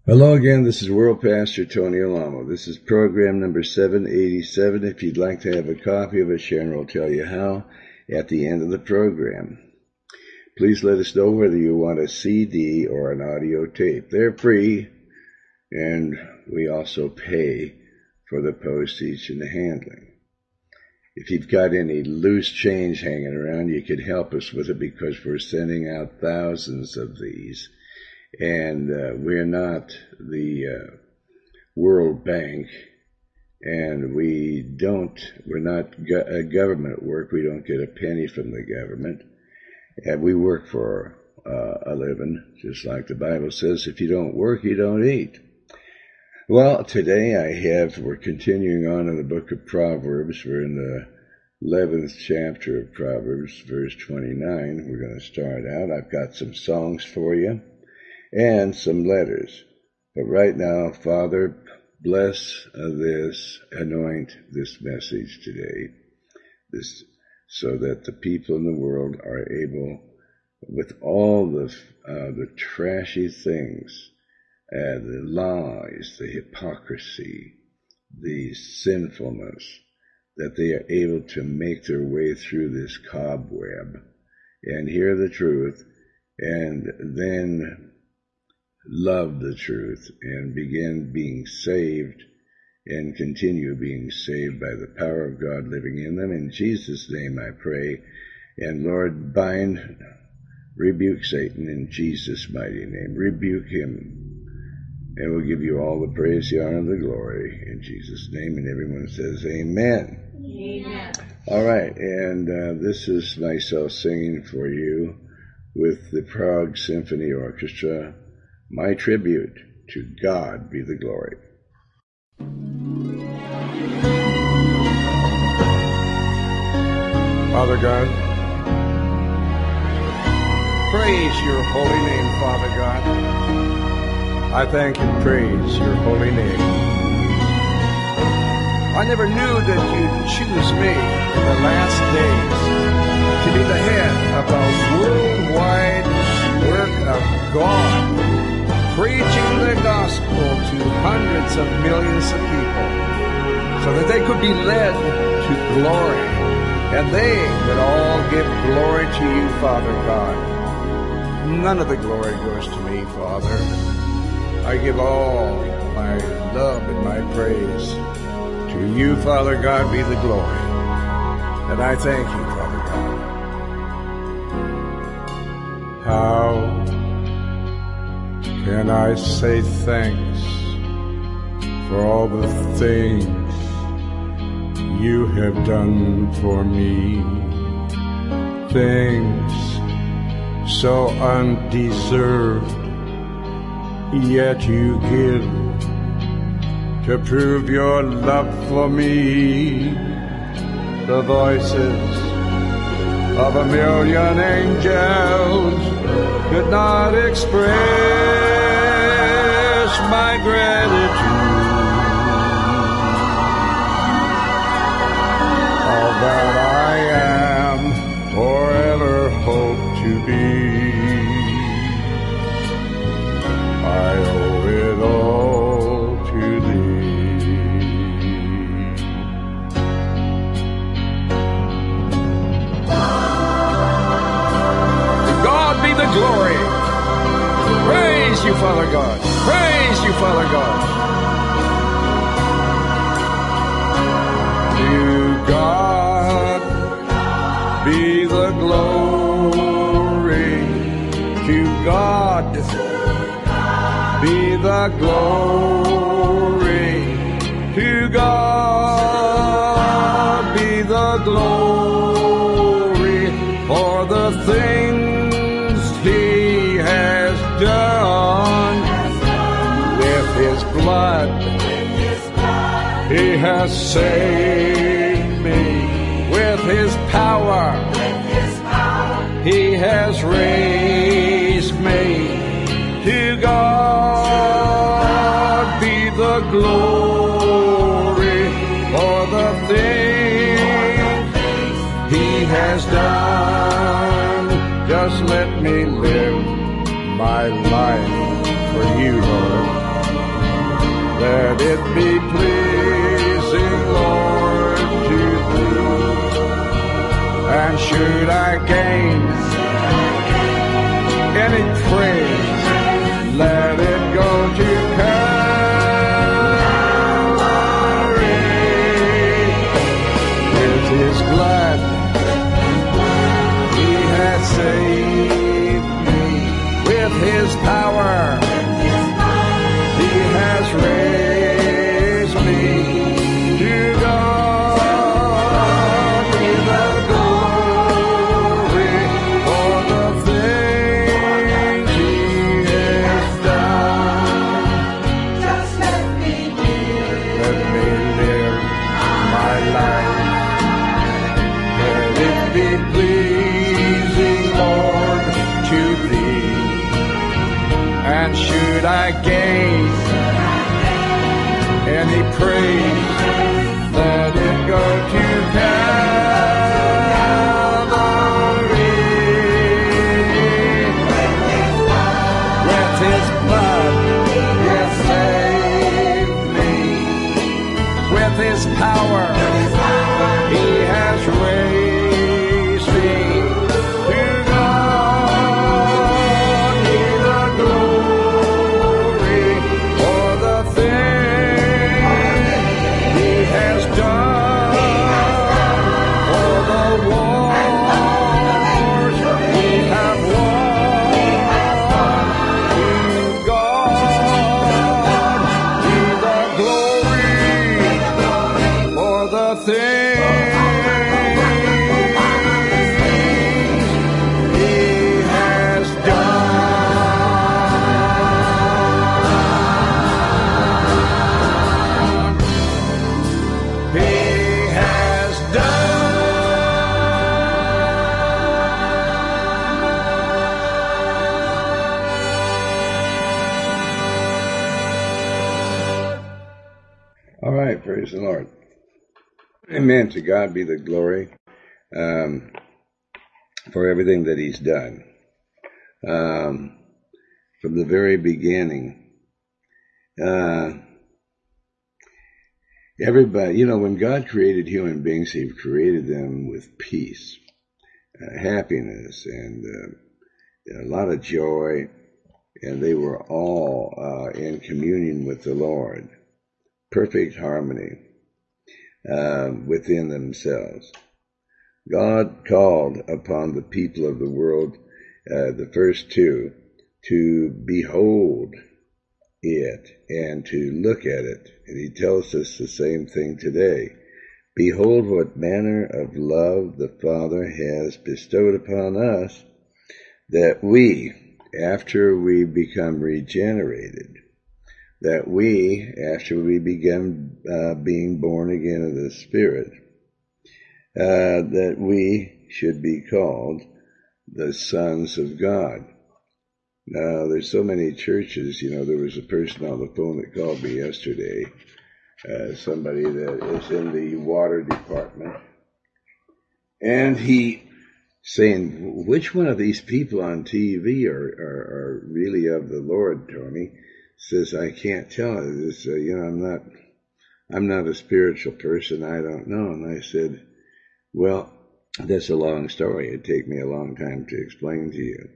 Hello again, this is World Pastor Tony Alamo. This is program number 787. If you'd like to have a copy of it, Sharon will tell you how at the end of the program. Please let us know whether you want a CD or an audio tape. They're free, and we also pay for the postage and the handling. If you've got any loose change hanging around, you could help us with it because we're sending out thousands of these. And we're not the World Bank, and we're not a government work. We don't get a penny from the government. And we work for a living, just like the Bible says, if you don't work, you don't eat. Well, today we're continuing on in the book of Proverbs. We're in the 11th chapter of Proverbs, verse 29. We're going to start out. I've got some songs for you and some letters. But right now, Father, bless anoint this message today, so that the people in the world are able, with all the trashy things, the lies, the hypocrisy, the sinfulness, that they are able to make their way through this cobweb and hear the truth, and then love the truth and begin being saved and continue being saved by the power of God living in them. In Jesus' name I pray. And Lord, rebuke Satan in Jesus' mighty name. Rebuke him. And we'll give you all the praise, the honor, and the glory in Jesus' name. And everyone says amen. Amen. All right, and this is myself singing for you with the Prague Symphony Orchestra, my tribute to God be the glory. Father God, praise your holy name, Father God. I thank and praise your holy name. I never knew that you'd choose me in the last days to be the head of the worldwide work of God, preaching the gospel to hundreds of millions of people so that they could be led to glory, and they would all give glory to you, Father God. None of the glory goes to me, Father. I give all my love and my praise to you, Father God, be the glory. And I thank you, Father God. How can I say thanks for all the things you have done for me? Things so undeserved, yet you give to prove your love for me. The voices of a million angels could not express my gratitude. All that I am or ever hope to be, I owe it all to thee. To God be the glory. Praise you, Father God. Praise you, Father God. To God be the glory. To God be the glory. To God be the glory for the things He has done. With His blood He has saved me. With His power He has raised me. To God be the glory for the things He has done. Just let me live my life for you, Lord. it be pleasing, Lord, to thee. And should I gain any praise, let it go to Calvary. With his blood he has saved me. With his power he has raised me. To God be the glory for the things he has done. Just let me live my life. Let it be pleasing, Lord, to thee. And should I gain any praise, let it go to Calvary. With his blood he has saved me. With his power he has raised me. To God be the glory for the things he has done, for the wars we have won. To God be the glory for the things he has done. He has done. All right, praise the Lord. Amen. To God be the glory for everything that he's done. From the very beginning, everybody, when God created human beings, he created them with peace, happiness, and a lot of joy, and they were all in communion with the Lord, perfect harmony within themselves. God called upon the people of the world, the first two, to behold it and to look at it. And he tells us the same thing today. Behold what manner of love the Father has bestowed upon us, that we, after we become regenerated, that we, after we begin being born again of the Spirit, that we should be called the sons of God. Now, there's so many churches. There was a person on the phone that called me yesterday, somebody that is in the water department, and he saying, which one of these people on TV are really of the Lord, Tony? Says, I can't tell. It's, I'm not a spiritual person. I don't know. And I said, well, that's a long story. It'd take me a long time to explain to you.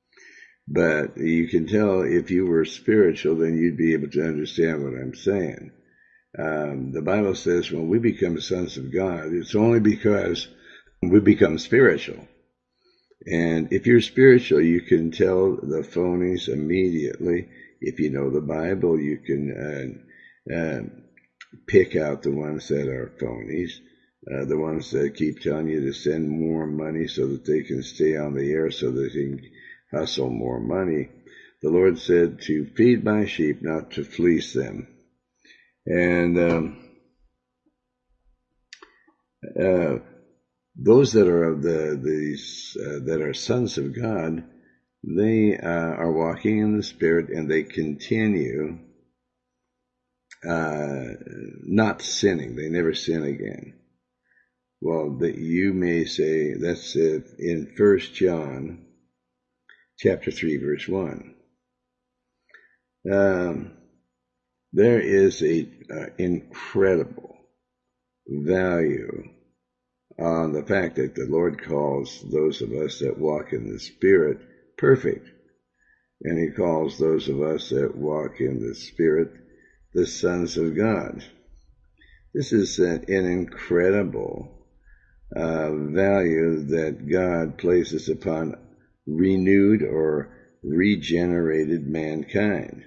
But you can tell if you were spiritual, then you'd be able to understand what I'm saying. The Bible says when we become sons of God, it's only because we become spiritual. And if you're spiritual, you can tell the phonies immediately. If you know the Bible, you can pick out the ones that are phonies, the ones that keep telling you to send more money so that they can stay on the air, so that they can hustle more money. The Lord said to feed my sheep, not to fleece them. And those that are of that are sons of God, they are walking in the Spirit, and they continue not sinning. They never sin again. Well, you may say that's in 1 John chapter 3, verse 1. there is a incredible value on the fact that the Lord calls those of us that walk in the Spirit perfect. And he calls those of us that walk in the Spirit the sons of God. This is an incredible value that God places upon renewed or regenerated mankind.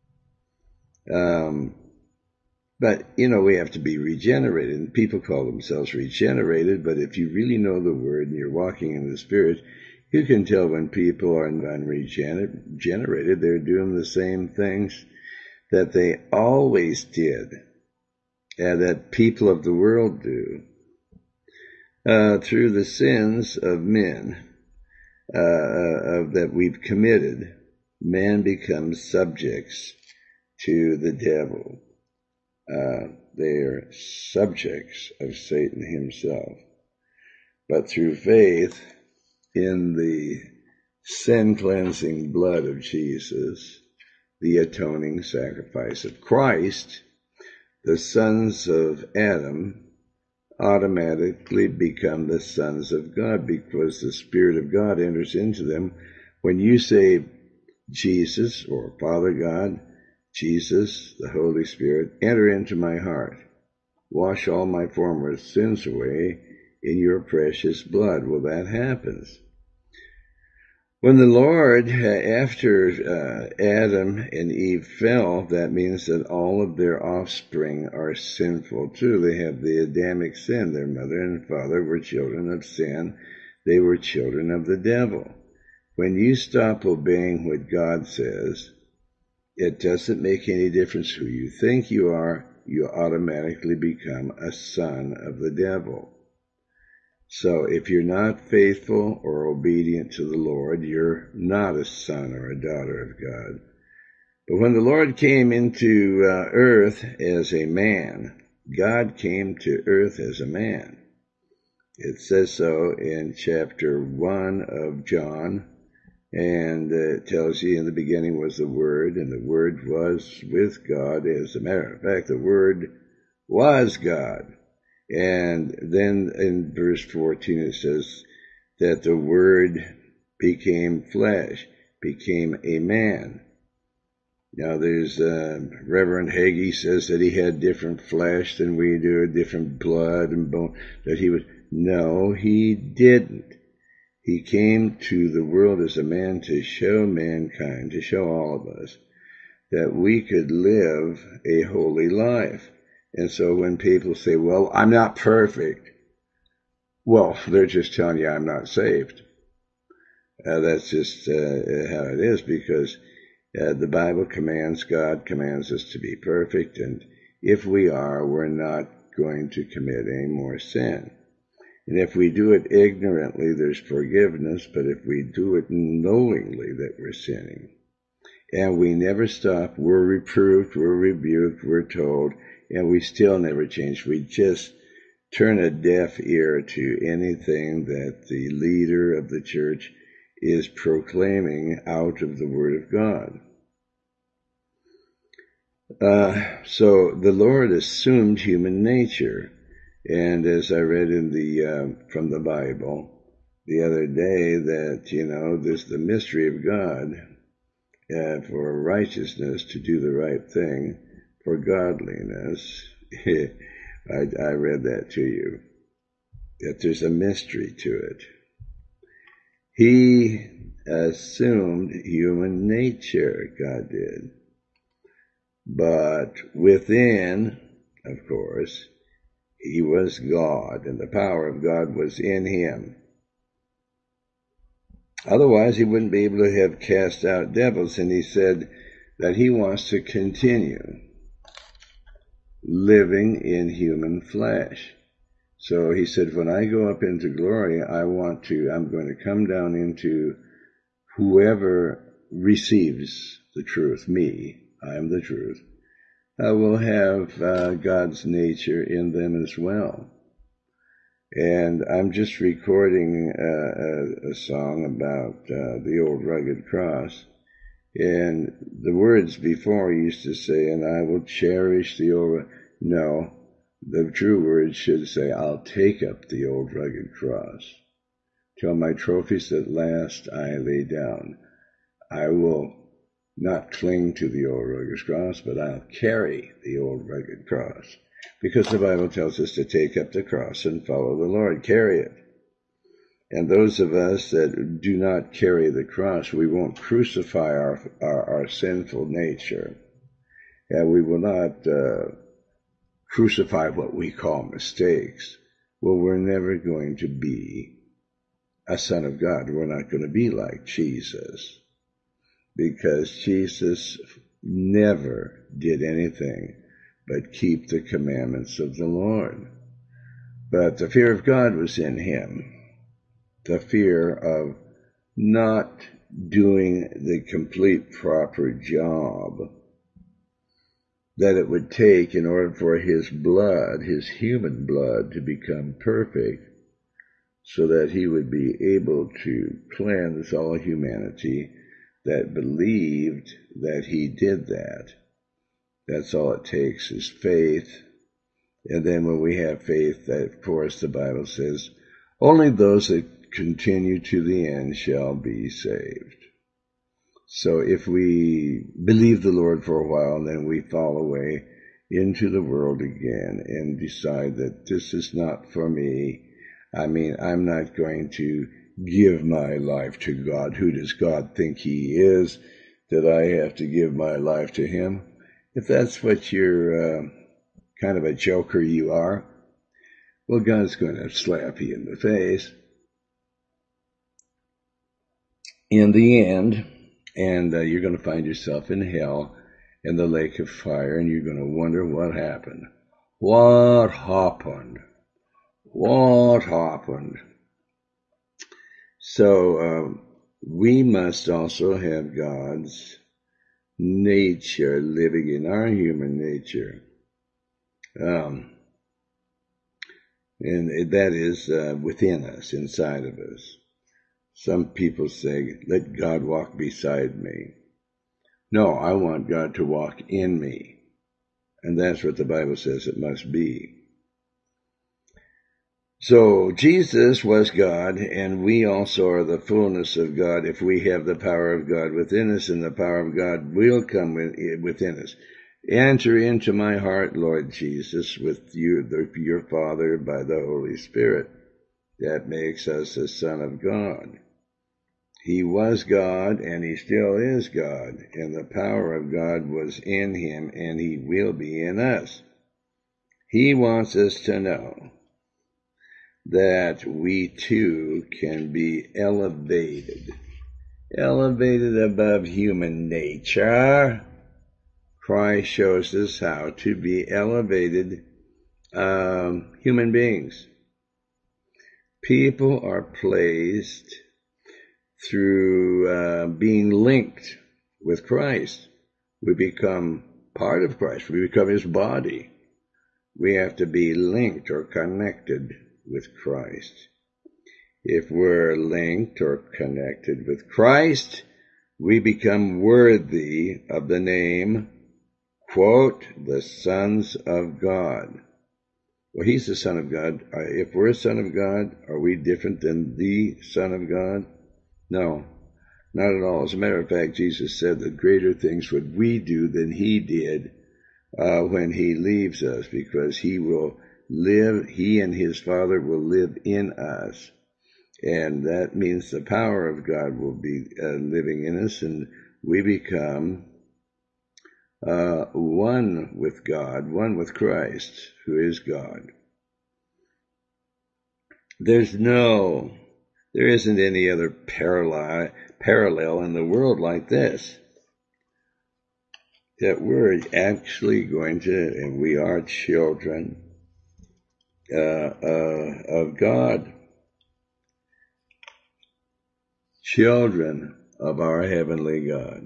But, we have to be regenerated, and people call themselves regenerated, but if you really know the Word and you're walking in the Spirit, you can tell when people are unregenerated, they're doing the same things that they always did, and that people of the world do. Through the sins of men that we've committed, man becomes subjects to the devil. They are subjects of Satan himself. But through faith in the sin-cleansing blood of Jesus, the atoning sacrifice of Christ, the sons of Adam automatically become the sons of God because the Spirit of God enters into them. When you say Jesus or Father God, Jesus, the Holy Spirit, enter into my heart. Wash all my former sins away in your precious blood. Well, that happens. When the Lord, after Adam and Eve fell, that means that all of their offspring are sinful too. They have the Adamic sin. Their mother and father were children of sin. They were children of the devil. When you stop obeying what God says, it doesn't make any difference who you think you are. You automatically become a son of the devil. So if you're not faithful or obedient to the Lord, you're not a son or a daughter of God. But when the Lord came into earth as a man, God came to earth as a man. It says so in chapter 1 of John. And it tells you in the beginning was the Word, and the Word was with God. As a matter of fact, the Word was God. And then in verse 14 it says that the Word became flesh, became a man. Now there's Reverend Hagee says that he had different flesh than we do, different blood and bone, that he was. No, he didn't. He came to the world as a man to show mankind, to show all of us, that we could live a holy life. And so when people say, well, I'm not perfect, well, they're just telling you I'm not saved. That's just how it is, because the Bible commands, God commands us to be perfect, and if we are, we're not going to commit any more sin. And if we do it ignorantly, there's forgiveness, but if we do it knowingly that we're sinning, and we never stop, we're reproved, we're rebuked, we're told, and we still never change. We just turn a deaf ear to anything that the leader of the church is proclaiming out of the Word of God. So the Lord assumed human nature. And as I read in from the Bible the other day, that, there's the mystery of God for righteousness, to do the right thing, for godliness. I read that to you, that there's a mystery to it. He assumed human nature, God did. But within, of course, he was God, and the power of God was in him. Otherwise, he wouldn't be able to have cast out devils, and he said that he wants to continue living in human flesh. So he said, when I go up into glory, I'm going to come down into whoever receives the truth, me, I am the truth, will have God's nature in them as well. And I'm just recording a song about the old rugged cross, And the words before used to say, and I will cherish the old. No, the true words should say, I'll take up the old rugged cross. Till my trophies at last I lay down. I will not cling to the old rugged cross, but I'll carry the old rugged cross. Because the Bible tells us to take up the cross and follow the Lord, carry it. And those of us that do not carry the cross, we won't crucify our sinful nature. And we will not crucify what we call mistakes. Well, we're never going to be a son of God. We're not going to be like Jesus. Because Jesus never did anything but keep the commandments of the Lord. But the fear of God was in him. The fear of not doing the complete proper job that it would take in order for his blood, his human blood, to become perfect, so that he would be able to cleanse all humanity that believed that he did that. That's all it takes is faith. And then when we have faith, that, of course, the Bible says, only those that continue to the end shall be saved. So if we believe the Lord for a while and then we fall away into the world again and decide that this is not for me, I mean, I'm not going to give my life to God. Who does God think he is that I have to give my life to him? If that's what you're kind of a joker you are, well, God's going to slap you in the face in the end, and you're going to find yourself in hell in the lake of fire, and you're going to wonder what happened. What happened? What happened? So we must also have God's nature living in our human nature. And that is within us, inside of us. Some people say, let God walk beside me. No, I want God to walk in me. And that's what the Bible says it must be. So Jesus was God, and we also are the fullness of God if we have the power of God within us, and the power of God will come within us. Enter into my heart, Lord Jesus, with you, your Father, by the Holy Spirit. That makes us a son of God. He was God, and he still is God, and the power of God was in him, and he will be in us. He wants us to know that we too can be elevated above human nature. Christ shows us how to be elevated human beings. People are placed through being linked with Christ. We become part of Christ. We become his body. We have to be linked or connected with Christ. If we're linked or connected with Christ, we become worthy of the name, quote, the sons of God. Well, he's the Son of God. If we're a son of God, are we different than the Son of God? No, not at all. As a matter of fact, Jesus said that greater things would we do than he did when he leaves us, because he will live, he and his Father will live in us. And that means the power of God will be living in us, and we become one with God, one with Christ, who is God. There isn't any other parallel in the world like this. That we're actually going to, and we are children of God. Children of our heavenly God.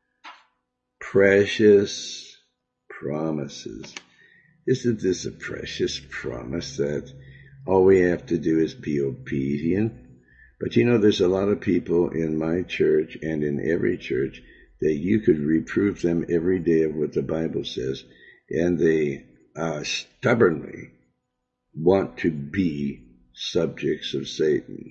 Precious promises. Isn't this a precious promise that all we have to do is be obedient? But you know, there's a lot of people in my church and in every church that you could reprove them every day of what the Bible says, and they stubbornly want to be subjects of Satan.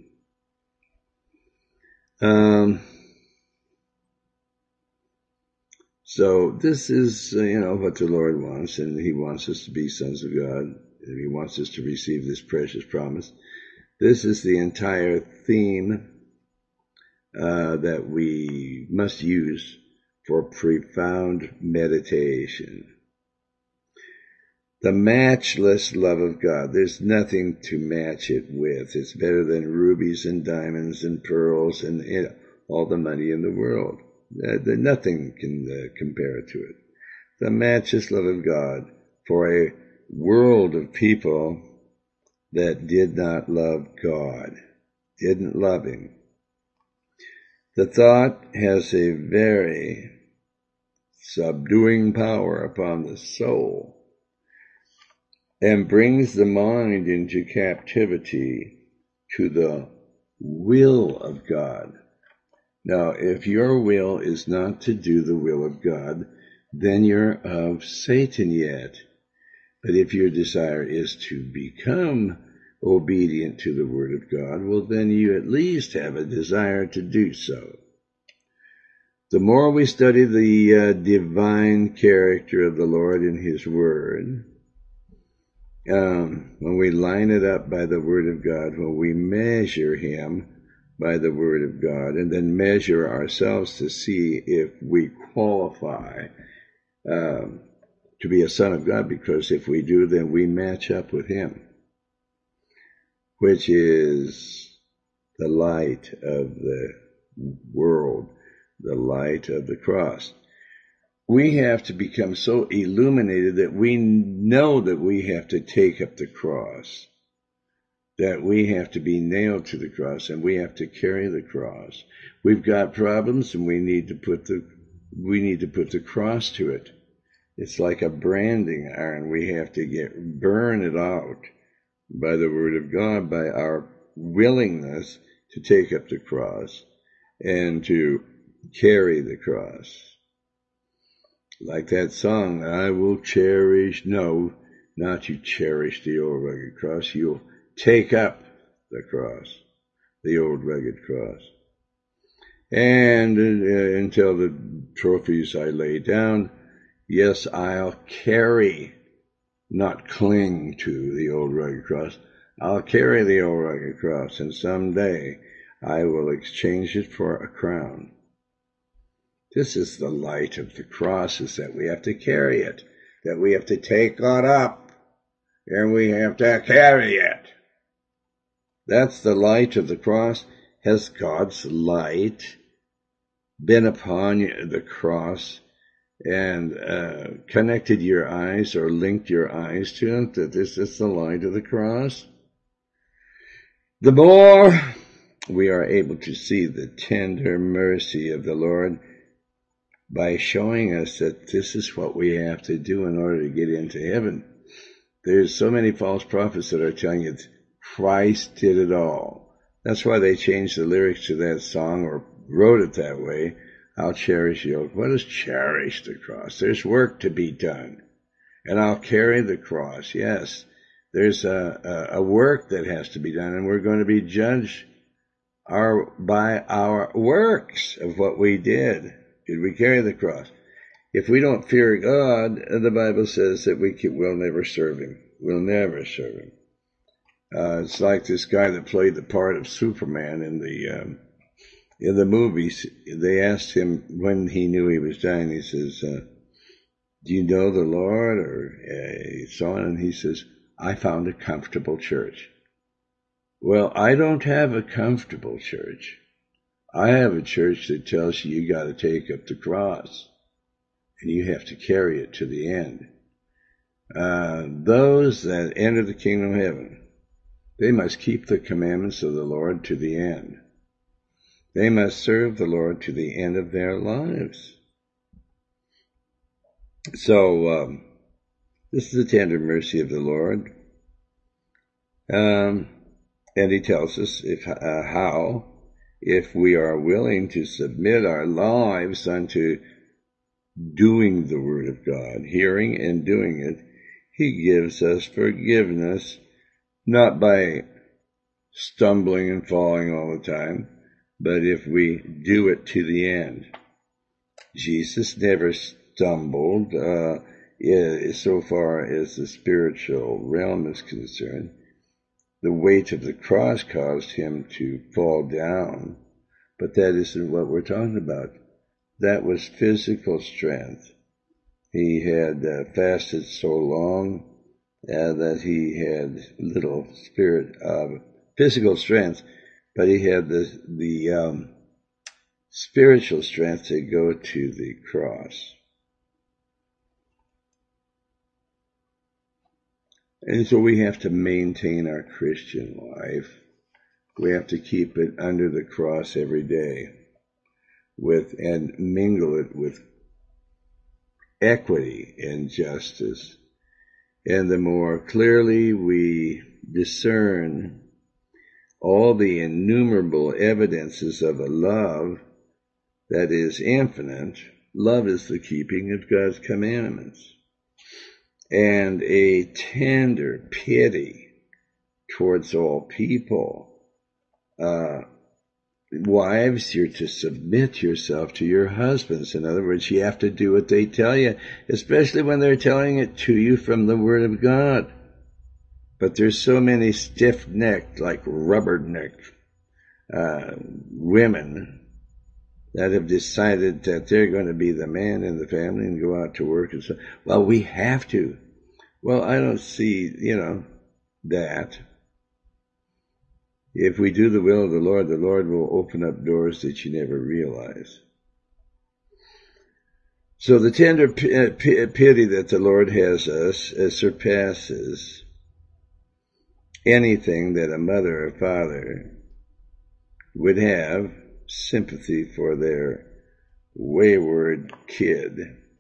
So this is, what the Lord wants, and He wants us to be sons of God, and He wants us to receive this precious promise. This is the entire theme that we must use for profound meditation. The matchless love of God. There's nothing to match it with. It's better than rubies and diamonds and pearls and all the money in the world. Nothing can compare to it. The matchless love of God for a world of people that did not love God, didn't love Him. The thought has a very subduing power upon the soul and brings the mind into captivity to the will of God. Now, if your will is not to do the will of God, then you're of Satan yet. But if your desire is to become obedient to the Word of God, well, then you at least have a desire to do so. The more we study the divine character of the Lord in His Word, when we line it up by the Word of God, when we measure Him by the Word of God, and then measure ourselves to see if we qualify to be a son of God, because if we do, then we match up with Him, which is the light of the world, the light of the cross. We have to become so illuminated that we know that we have to take up the cross, that we have to be nailed to the cross, and we have to carry the cross. We've got problems, and we need to put the cross to it. It's like a branding iron. We have to burn it out by the Word of God, by our willingness to take up the cross and to carry the cross. Like that song, I will cherish, no, not you cherish the old rugged cross, you'll take up the cross, the old rugged cross. And until the trophies I lay down, yes, I'll carry, not cling to the old rugged cross. I'll carry the old rugged cross, and someday I will exchange it for a crown. This is the light of the cross, is that we have to carry it, that we have to take it up, and we have to carry it. That's the light of the cross. Has God's light been upon the cross and connected your eyes or linked your eyes to it, that this is the light of the cross? The more we are able to see the tender mercy of the Lord by showing us that this is what we have to do in order to get into heaven. There's so many false prophets that are telling you Christ did it all. That's why they changed the lyrics to that song, or wrote it that way. I'll cherish the old. What is cherish the cross? There's work to be done. And I'll carry the cross. Yes, there's a work that has to be done, and we're going to be judged by our works of what we did. Did we carry the cross? If we don't fear God, the Bible says that we'll never serve Him. We'll never serve Him. It's like this guy that played the part of Superman in the movies. They asked him when he knew he was dying. He says, do you know the Lord? Or so on. And he says, I found a comfortable church. Well, I don't have a comfortable church. I have a church that tells you got to take up the cross, and you have to carry it to the end. Those that enter the kingdom of heaven, they must keep the commandments of the Lord to the end. They must serve the Lord to the end of their lives. So, this is the tender mercy of the Lord. And He tells us how if we are willing to submit our lives unto doing the Word of God, hearing and doing it, He gives us forgiveness, not by stumbling and falling all the time, but if we do it to the end. Jesus never stumbled so far as the spiritual realm is concerned. The weight of the cross caused him to fall down, but that isn't what we're talking about. That was physical strength. He had fasted so long that he had little spirit of physical strength, but he had the spiritual strength to go to the cross. And so we have to maintain our Christian life. We have to keep it under the cross every day and mingle it with equity and justice. And the more clearly we discern all the innumerable evidences of a love that is infinite, love is the keeping of God's commandments, and a tender pity towards all people. Wives, you're to submit yourself to your husbands. In other words, you have to do what they tell you, especially when they're telling it to you from the Word of God. But there's so many stiff-necked, like rubber-necked women that have decided that they're going to be the man in the family and go out to work and so. Well, we have to. Well, I don't see, that. If we do the will of the Lord will open up doors that you never realize. So the tender pity that the Lord has us surpasses anything that a mother or father would have sympathy for their wayward kid.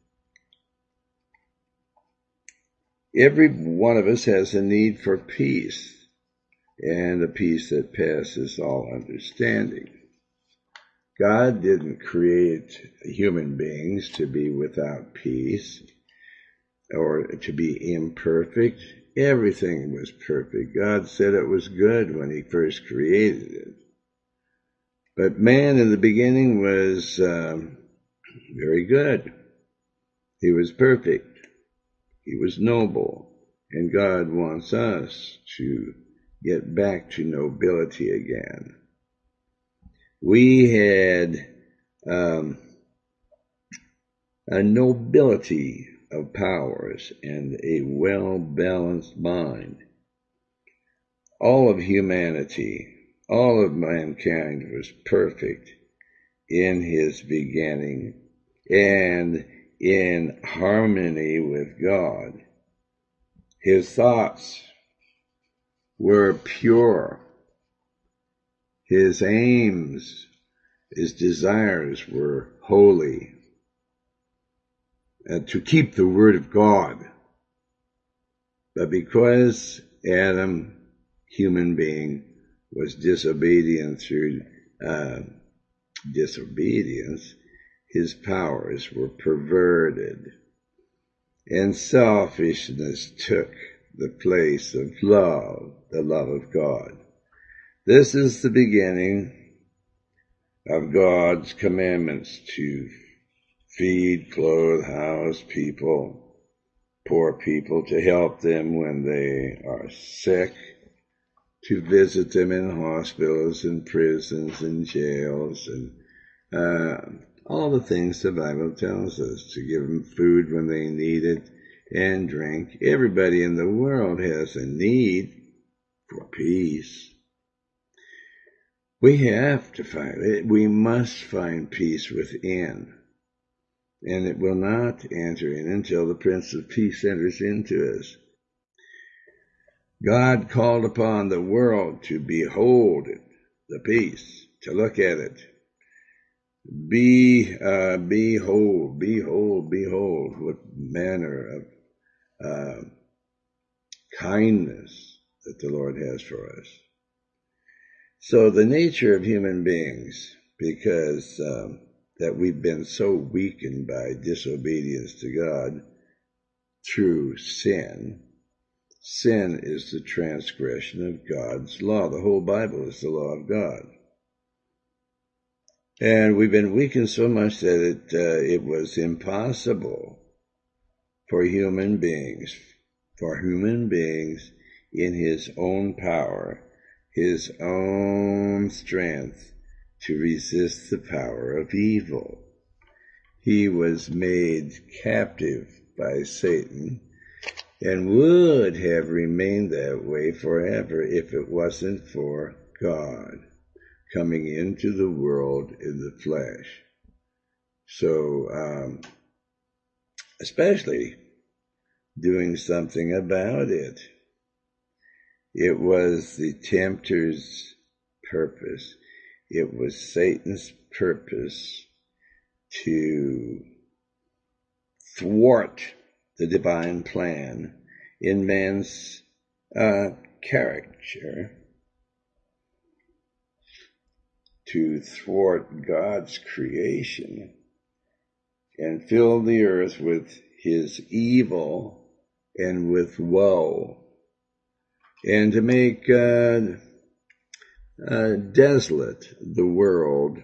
Every one of us has a need for peace, and a peace that passes all understanding. God didn't create human beings to be without peace or to be imperfect. Everything was perfect. God said it was good when He first created it. But man in the beginning was very good. He was perfect. He was noble. And God wants us to get back to nobility again. We had a nobility of powers and a well-balanced mind. All of humanity, all of mankind was perfect in his beginning and in harmony with God. His thoughts were pure. His aims, his desires were holy. To keep the Word of God. But because Adam, human being, was disobedient through disobedience, his powers were perverted. And selfishness took the place of love, the love of God. This is the beginning of God's commandments to feed, clothe, house people, poor people, to help them when they are sick, to visit them in hospitals and prisons and jails, and all the things the Bible tells us, to give them food when they need it and drink. Everybody in the world has a need for peace. We have to find it. We must find peace within. And it will not enter in until the Prince of Peace enters into us. God called upon the world to behold the peace, to look at it. Behold, what manner of kindness that the Lord has for us. So the nature of human beings, because that we've been so weakened by disobedience to God through sin. Sin is the transgression of God's law. The whole Bible is the law of God. And we've been weakened so much that it was impossible for human beings in his own power, his own strength, to resist the power of evil. He was made captive by Satan and would have remained that way forever if it wasn't for God coming into the world in the flesh. So, especially doing something about it. It was the tempter's purpose. It was Satan's purpose to thwart the divine plan in man's character, to thwart God's creation and fill the earth with his evil and with woe, and to make desolate the world.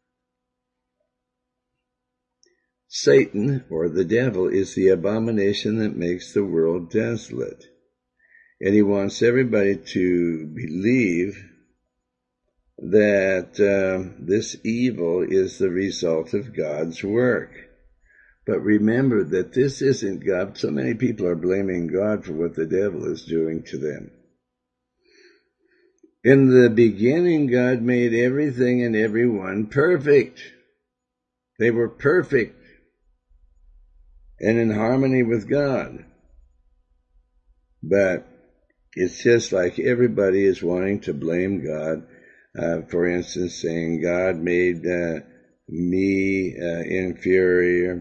Satan, or the devil, is the abomination that makes the world desolate. And he wants everybody to believe that this evil is the result of God's work. But remember that this isn't God. So many people are blaming God for what the devil is doing to them. In the beginning, God made everything and everyone perfect. They were perfect and in harmony with God. But it's just like everybody is wanting to blame God. For instance, saying God made me inferior.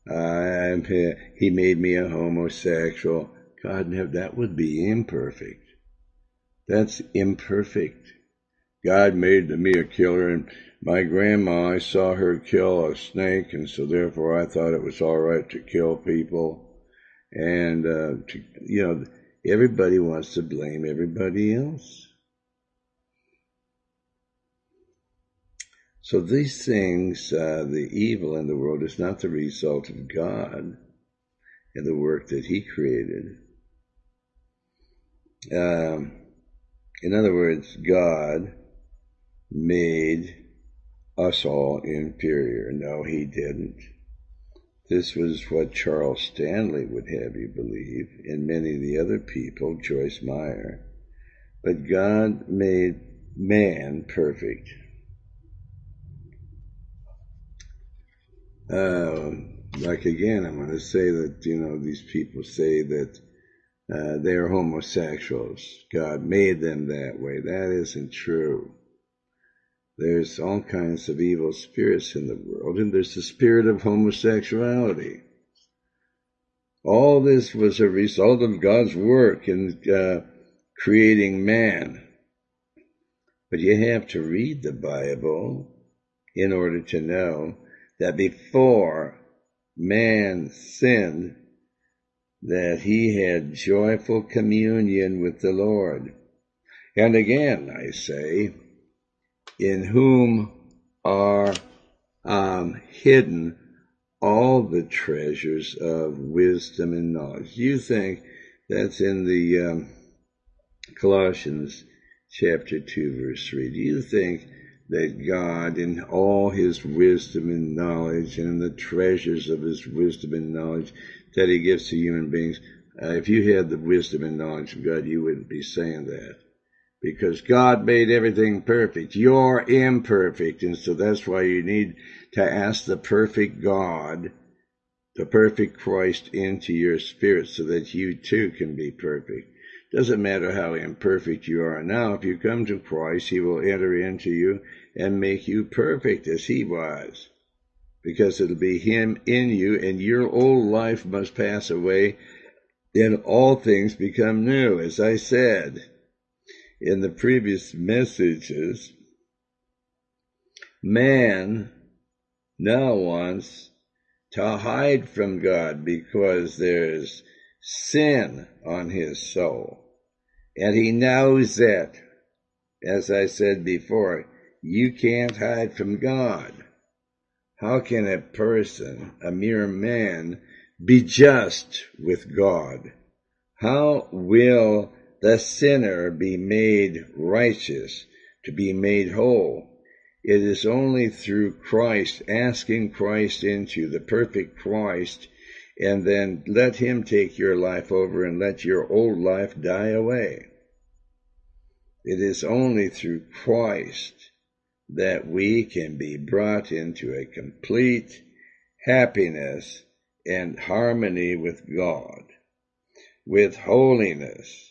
He made me a homosexual. God, that would be imperfect. That's imperfect. God made me a killer, and my grandma, I saw her kill a snake, and so therefore I thought it was all right to kill people. And, everybody wants to blame everybody else. So these things, the evil in the world is not the result of God and the work that he created. In other words, God made us all inferior. No, he didn't. This was what Charles Stanley would have you believe, and many of the other people, Joyce Meyer. But God made man perfect. Like again, I'm going to say that, these people say that they're homosexuals. God made them that way. That isn't true. There's all kinds of evil spirits in the world, and there's the spirit of homosexuality. All this was a result of God's work in creating man. But you have to read the Bible in order to know that before man sinned, that he had joyful communion with the Lord. And again, I say, in whom are hidden all the treasures of wisdom and knowledge. You think that's in the Colossians chapter 2, verse 3. Do you think that God, in all his wisdom and knowledge, and in the treasures of his wisdom and knowledge that he gives to human beings, if you had the wisdom and knowledge of God, you wouldn't be saying that. Because God made everything perfect. You're imperfect, and so that's why you need to ask the perfect God, the perfect Christ, into your spirit so that you too can be perfect. Doesn't matter how imperfect you are now. If you come to Christ, he will enter into you and make you perfect as he was. Because it'll be him in you, and your old life must pass away, and all things become new, as I said. in the previous messages, man now wants to hide from God because there's sin on his soul. And he knows that, as I said before, you can't hide from God. How can a person, a mere man, be just with God? How will the sinner be made righteous, to be made whole? It is only through Christ, asking Christ into the perfect Christ, and then let him take your life over and let your old life die away. It is only through Christ that we can be brought into a complete happiness and harmony with God, with holiness.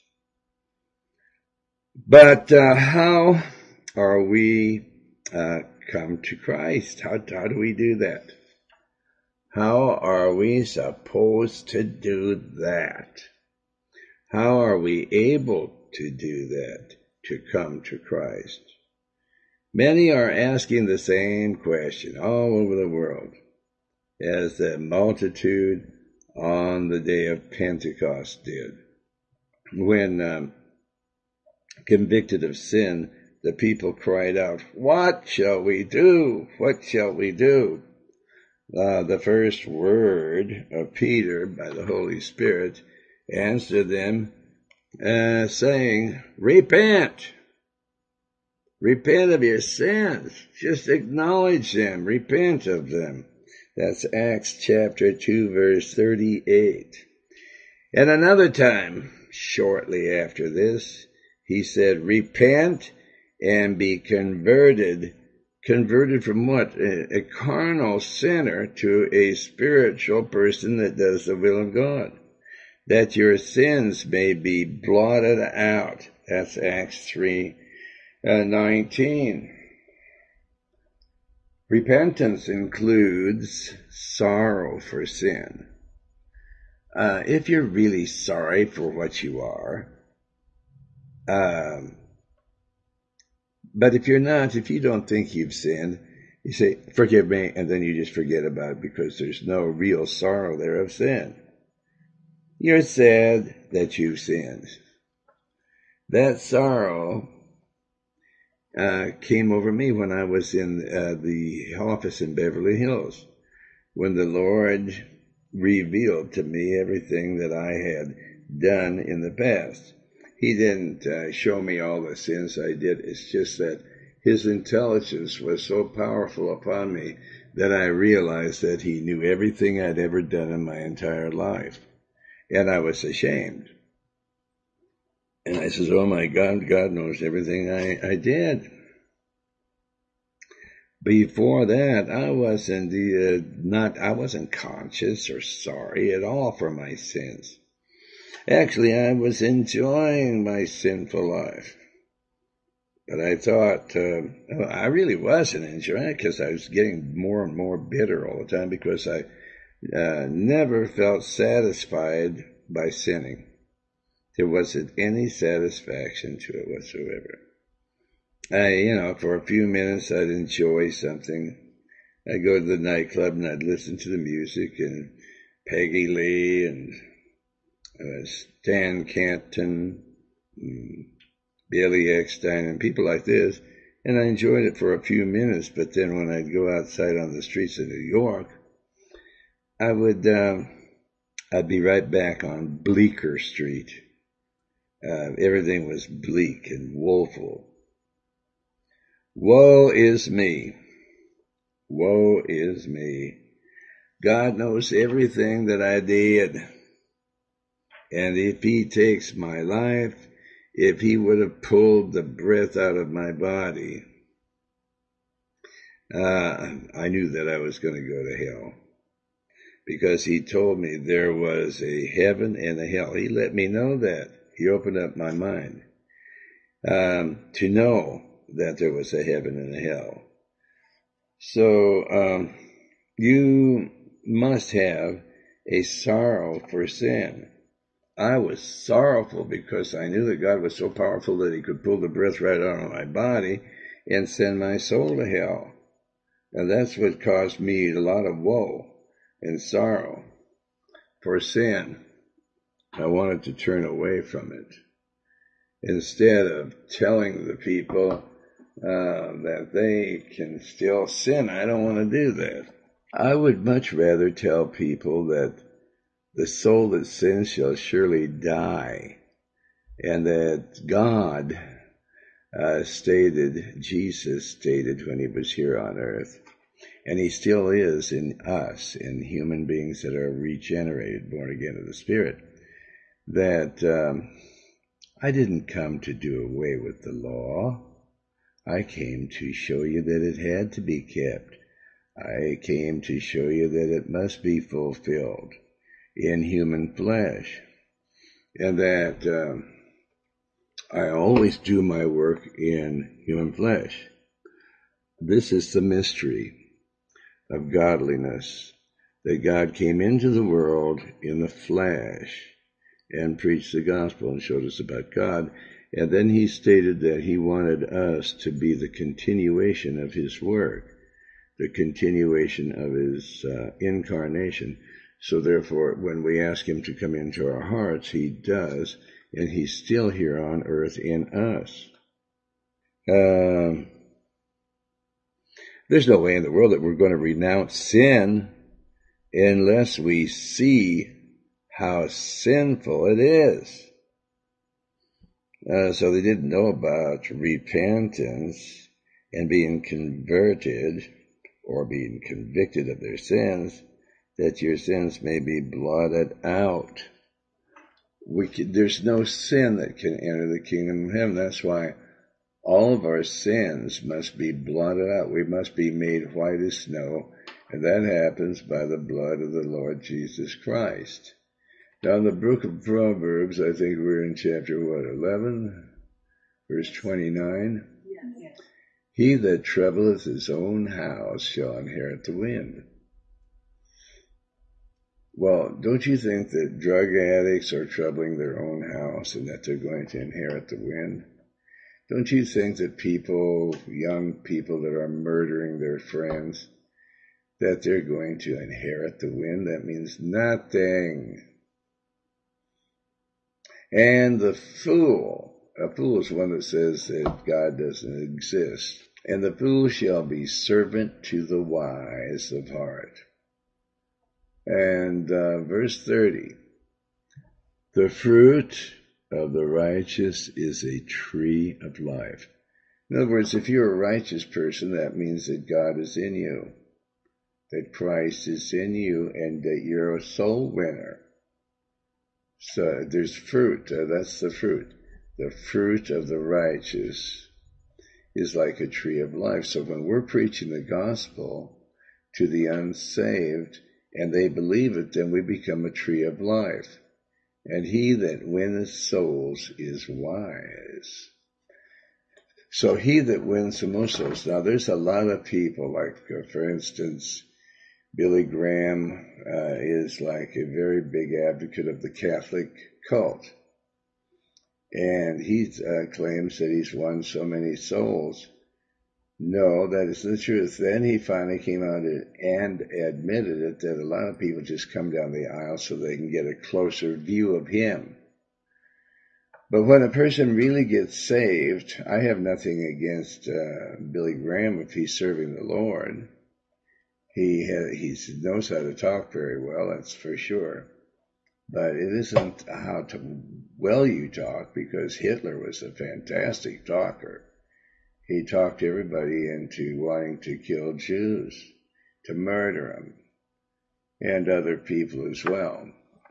But how are we come to Christ? How do we do that? How are we supposed to do that? How are we able to do that, to come to Christ? Many are asking the same question all over the world, as the multitude on the day of Pentecost did. When convicted of sin, the people cried out, "What shall we do? What shall we do?" The first word of Peter by the Holy Spirit answered them, saying, "Repent. Repent of your sins. Just acknowledge them. Repent of them." That's Acts chapter 2, verse 38. And another time, shortly after this, he said, "Repent and be converted." Converted from what? A carnal sinner to a spiritual person that does the will of God, that your sins may be blotted out. That's Acts 3:19. Repentance includes sorrow for sin. If you're really sorry for what you are, but if you're not, if you don't think you've sinned, you say, "Forgive me," and then you just forget about it because there's no real sorrow there of sin. You're sad that you've sinned. That sorrow came over me when I was in the office in Beverly Hills, when the Lord revealed to me everything that I had done in the past. He didn't show me all the sins I did. It's just that his intelligence was so powerful upon me that I realized that he knew everything I'd ever done in my entire life. And I was ashamed. And I says, "Oh my God, God knows everything I did." Before that, I wasn't conscious or sorry at all for my sins. Actually, I was enjoying my sinful life. But I thought, I really wasn't enjoying it because I was getting more and more bitter all the time because I never felt satisfied by sinning. There wasn't any satisfaction to it whatsoever. For a few minutes I'd enjoy something. I'd go to the nightclub and I'd listen to the music and Peggy Lee and Stan Kenton, Billy Eckstein, and people like this, and I enjoyed it for a few minutes. But then when I'd go outside on the streets of New York, I'd be right back on Bleecker Street. Everything was bleak and woeful. Woe is me. Woe is me. God knows everything that I did. And if he takes my life, if he would have pulled the breath out of my body, I knew that I was going to go to hell. Because he told me there was a heaven and a hell. He let me know that. He opened up my mind to know that there was a heaven and a hell. So you must have a sorrow for sin. I was sorrowful because I knew that God was so powerful that he could pull the breath right out of my body and send my soul to hell. And that's what caused me a lot of woe and sorrow for sin. I wanted to turn away from it. Instead of telling the people that they can still sin, I don't want to do that. I would much rather tell people that the soul that sins shall surely die, and that God Jesus stated when he was here on earth, and he still is in us, in human beings that are regenerated, born again of the Spirit, that I didn't come to do away with the law. I came to show you that it had to be kept. I came to show you that it must be fulfilled in human flesh, and that I always do my work in human flesh. This is the mystery of godliness, that God came into the world in the flesh and preached the gospel and showed us about God. And then he stated that he wanted us to be the continuation of his work, the continuation of his incarnation. So therefore, when we ask him to come into our hearts, he does, and he's still here on earth in us. There's no way in the world that we're going to renounce sin unless we see how sinful it is. So they didn't know about repentance and being converted or being convicted of their sins, that your sins may be blotted out. There's no sin that can enter the kingdom of heaven. That's why all of our sins must be blotted out. We must be made white as snow, and that happens by the blood of the Lord Jesus Christ. Now in the book of Proverbs, I think we're in chapter 11, verse 29. Yes. He that troubleth his own house shall inherit the wind. Well, don't you think that drug addicts are troubling their own house and that they're going to inherit the wind? Don't you think that people, young people that are murdering their friends, that they're going to inherit the wind? That means nothing. And the fool, a fool is one that says that God doesn't exist. And the fool shall be servant to the wise of heart. And verse 30, the fruit of the righteous is a tree of life. In other words, if you're a righteous person, that means that God is in you, that Christ is in you, and that you're a soul winner. So there's fruit, that's the fruit. The fruit of the righteous is like a tree of life. So when we're preaching the gospel to the unsaved, and they believe it, then we become a tree of life. And he that winneth souls is wise. So he that wins the most souls. Now there's a lot of people, like for instance, Billy Graham is like a very big advocate of the Catholic cult. And he claims that he's won so many souls. No, that isn't the truth. Then he finally came out and admitted it, that a lot of people just come down the aisle so they can get a closer view of him. But when a person really gets saved, I have nothing against Billy Graham if he's serving the Lord. He knows how to talk very well, that's for sure. But it isn't how well you talk, because Hitler was a fantastic talker. He talked everybody into wanting to kill Jews, to murder them, and other people as well.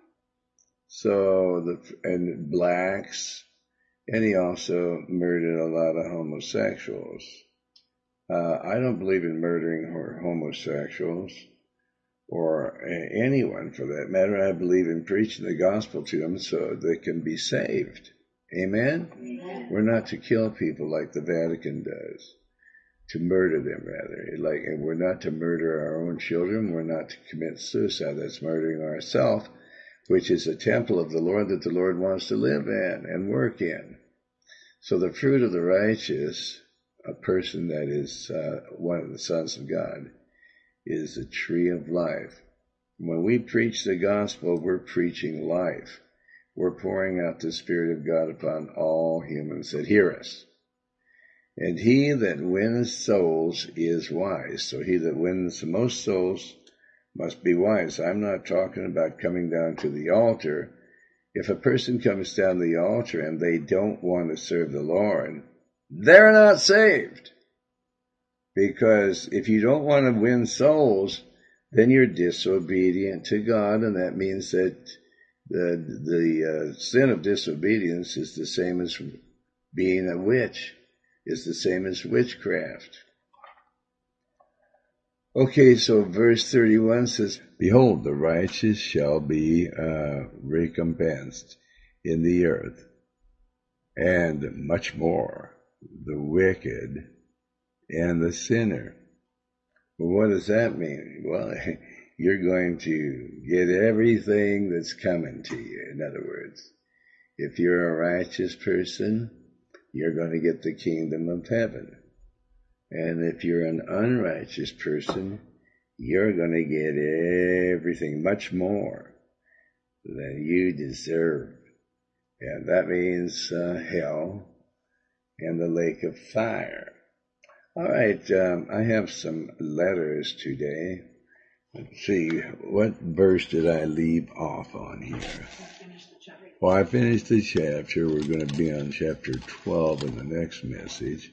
So, and blacks, and he also murdered a lot of homosexuals. I don't believe in murdering homosexuals, or anyone for that matter. I believe in preaching the gospel to them so they can be saved. Amen? Amen. We're not to kill people like the Vatican does, to murder them rather. And we're not to murder our own children. We're not to commit suicide. That's murdering ourselves. which is a temple of the Lord that the Lord wants to live in and work in. So the fruit of the righteous, a person that is one of the sons of God, is a tree of life. When we preach the gospel, we're preaching life. We're pouring out the Spirit of God upon all humans that hear us. And he that wins souls is wise. So he that wins the most souls must be wise. I'm not talking about coming down to the altar. If a person comes down the altar and they don't want to serve the Lord, they're not saved. Because if you don't want to win souls, then you're disobedient to God, and that means that the sin of disobedience is the same as being a witch, is the same as witchcraft. Okay, so verse 31 says, Behold, the righteous shall be recompensed in the earth, and much more, the wicked and the sinner. Well, what does that mean? Well, you're going to get everything that's coming to you. In other words, if you're a righteous person, you're going to get the kingdom of heaven. And if you're an unrighteous person, you're going to get everything, much more than you deserve. And that means hell and the lake of fire. All right, I have some letters today. Let's see, what verse did I leave off on here? Well, I finished the chapter. We're going to be on chapter 12 in the next message.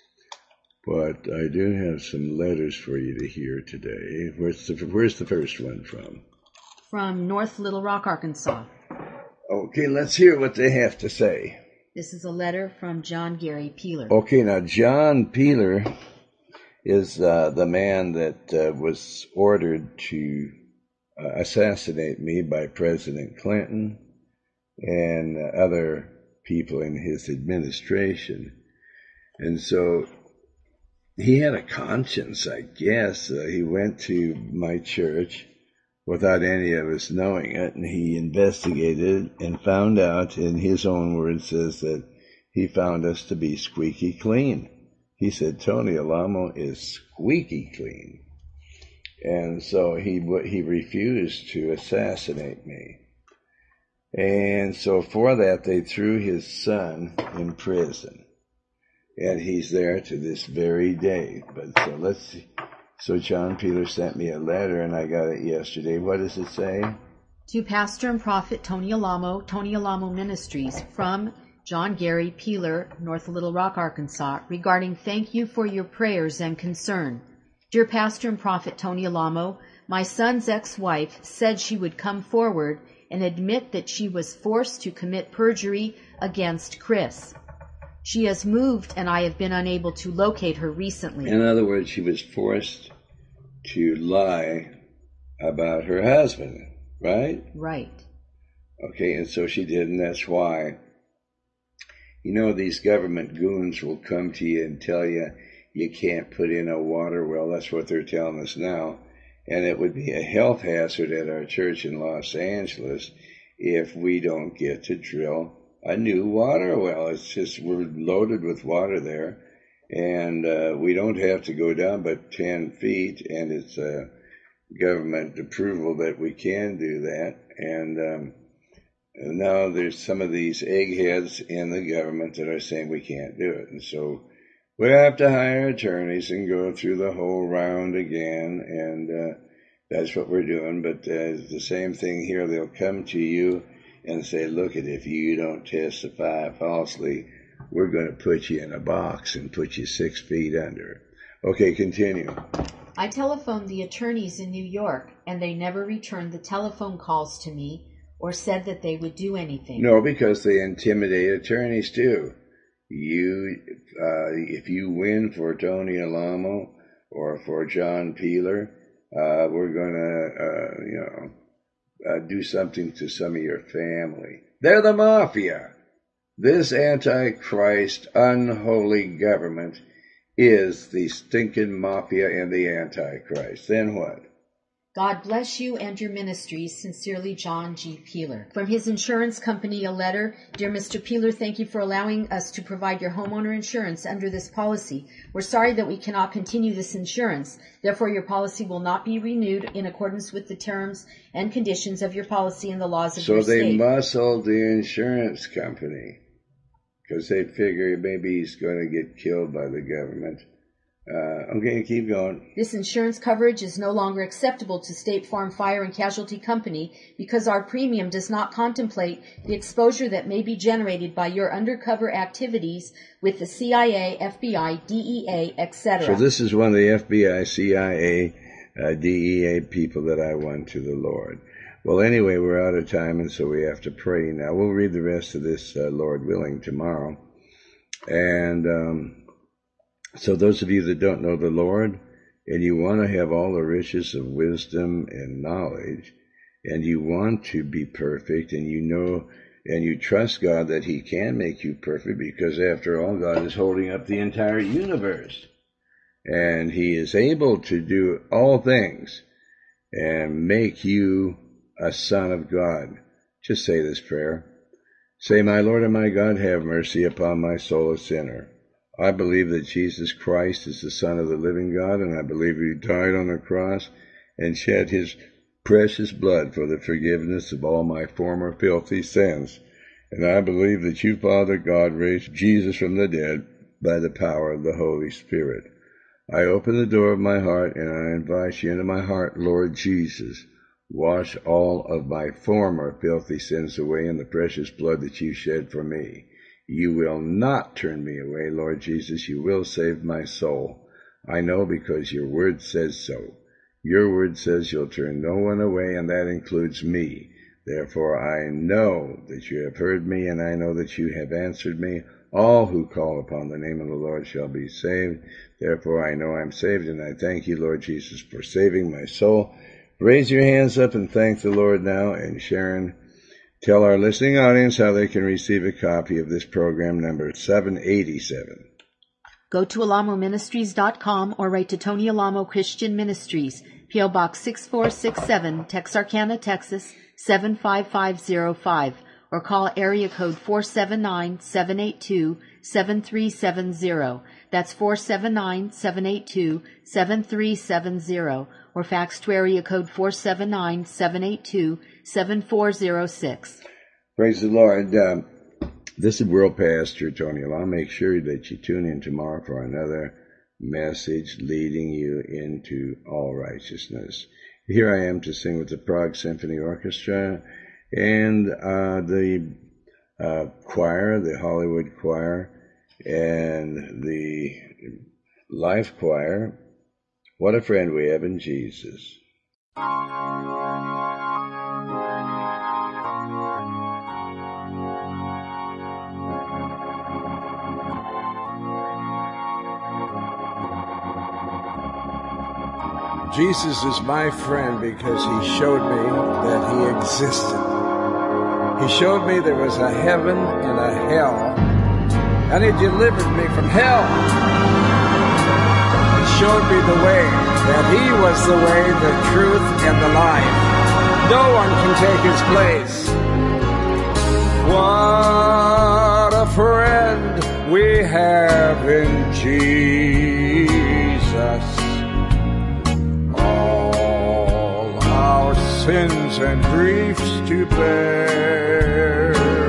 But I do have some letters for you to hear today. Where's the first one from? From North Little Rock, Arkansas. Okay, let's hear what they have to say. This is a letter from John Gary Peeler. Okay, now John Peeler is the man that was ordered to assassinate me by President Clinton and other people in his administration. And so he had a conscience, I guess. He went to my church without any of us knowing it, and he investigated and found out, in his own words, says that he found us to be squeaky clean. He said, Tony Alamo is squeaky clean. And so he refused to assassinate me. And so for that, they threw his son in prison. And he's there to this very day. But so let's see. So John Peeler sent me a letter, and I got it yesterday. What does it say? To Pastor and Prophet Tony Alamo Ministries, from John Gary Peeler, North Little Rock, Arkansas, regarding thank you for your prayers and concern. Dear Pastor and Prophet Tony Alamo, my son's ex-wife said she would come forward and admit that she was forced to commit perjury against Chris. She has moved, and I have been unable to locate her recently. In other words, she was forced to lie about her husband, right? Right. Okay, and so she did, and that's why. You know, these government goons will come to you and tell you you can't put in a water well. That's what they're telling us now. And it would be a health hazard at our church in Los Angeles if we don't get to drill a new water well. It's just, we're loaded with water there, and we don't have to go down but 10 feet, and it's government approval that we can do that. And now there's some of these eggheads in the government that are saying we can't do it. And so we have to hire attorneys and go through the whole round again, and that's what we're doing. But it's the same thing here. They'll come to you and say, look, if you don't testify falsely, we're going to put you in a box and put you 6 feet under. Okay, continue. I telephoned the attorneys in New York, and they never returned the telephone calls to me or said that they would do anything. No, because they intimidate attorneys too. If you win for Tony Alamo or for John Peeler, we're going to do something to some of your family. They're the mafia. This antichrist, unholy government is the stinking mafia and the antichrist. Then what? God bless you and your ministries. Sincerely, John G. Peeler. From his insurance company, a letter. Dear Mr. Peeler, thank you for allowing us to provide your homeowner insurance under this policy. We're sorry that we cannot continue this insurance. Therefore, your policy will not be renewed in accordance with the terms and conditions of your policy and the laws of your state. So they muscled the insurance company because they figure maybe he's going to get killed by the government. Okay, keep going. This insurance coverage is no longer acceptable to State Farm Fire and Casualty Company because our premium does not contemplate the exposure that may be generated by your undercover activities with the CIA, FBI, DEA, etc. So this is one of the FBI, CIA, DEA people that I won to the Lord. Well, anyway, we're out of time, and so we have to pray now. We'll read the rest of this, Lord willing, tomorrow. And so those of you that don't know the Lord, and you want to have all the riches of wisdom and knowledge, and you want to be perfect, and you know, and you trust God that He can make you perfect, because after all, God is holding up the entire universe. And He is able to do all things and make you a son of God. Just say this prayer. Say, my Lord and my God, have mercy upon my soul, a sinner. I believe that Jesus Christ is the Son of the living God, and I believe He died on the cross and shed His precious blood for the forgiveness of all my former filthy sins. And I believe that you, Father God, raised Jesus from the dead by the power of the Holy Spirit. I open the door of my heart, and I invite you into my heart, Lord Jesus. Wash all of my former filthy sins away in the precious blood that you shed for me. You will not turn me away, Lord Jesus. You will save my soul. I know because your word says so. Your word says you'll turn no one away, and that includes me. Therefore, I know that you have heard me, and I know that you have answered me. All who call upon the name of the Lord shall be saved. Therefore, I know I'm saved, and I thank you, Lord Jesus, for saving my soul. Raise your hands up and thank the Lord now. And Sharon, tell our listening audience how they can receive a copy of this program number 787. Go to alamoministries.com or write to Tony Alamo Christian Ministries, P.O. Box 6467, Texarkana, Texas 75505, or call area code 479-782-7370. That's 479-782-7370, or fax to area code 479-782-7406. Praise the Lord. This is World Pastor Tony Alamo. Make sure that you tune in tomorrow for another message leading you into all righteousness. Here I am to sing with the Prague Symphony Orchestra and the choir, the Hollywood Choir, and the Life Choir. What a friend we have in Jesus. Jesus is my friend because He showed me that He existed. He showed me there was a heaven and a hell, and He delivered me from hell. He showed me the way, that He was the way, the truth, and the life. No one can take His place. What a friend we have in Jesus. Sins and griefs to bear.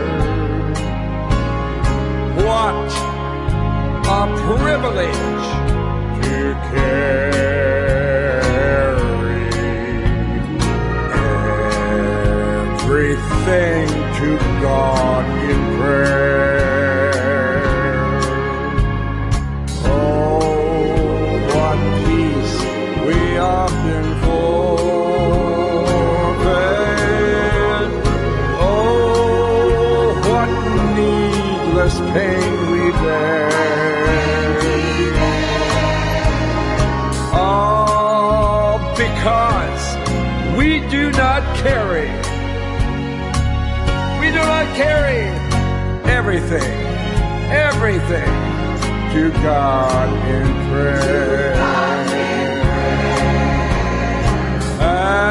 What a privilege to carry everything to God in prayer. Oh, what peace we often pain we bear. Oh, because we do not carry everything to God in prayer.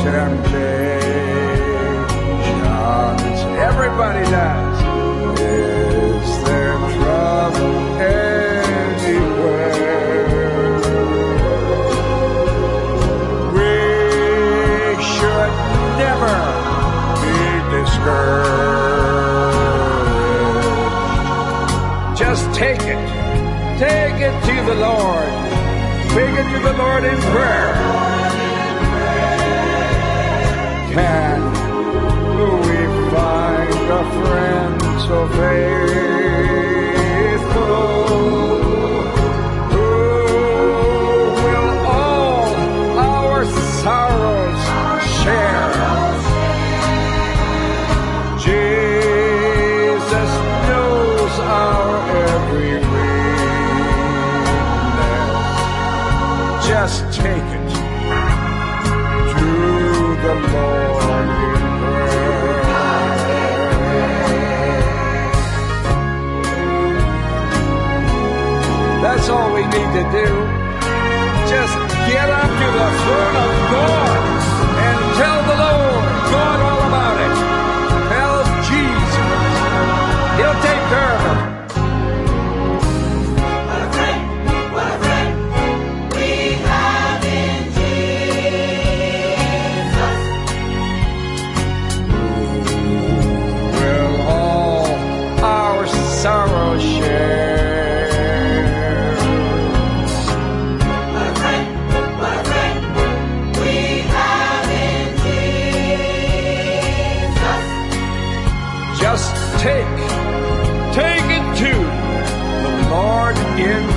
temptations. Everybody does. Is there trouble anywhere? We should never be discouraged. Just take it. Take it to the Lord. Take it to the Lord in prayer. Can we find a friend so faithful who will all our sorrows share? Jesus knows our every weakness. Just take it to the Lord in prayer. That's all we need to do. Just get up to the throne of God and tell the Lord God all about it. Tell Jesus. He'll take care of it. What a friend we have in Jesus. Will all our sorrows share. What a friend we have in Jesus. Just take it to the Lord in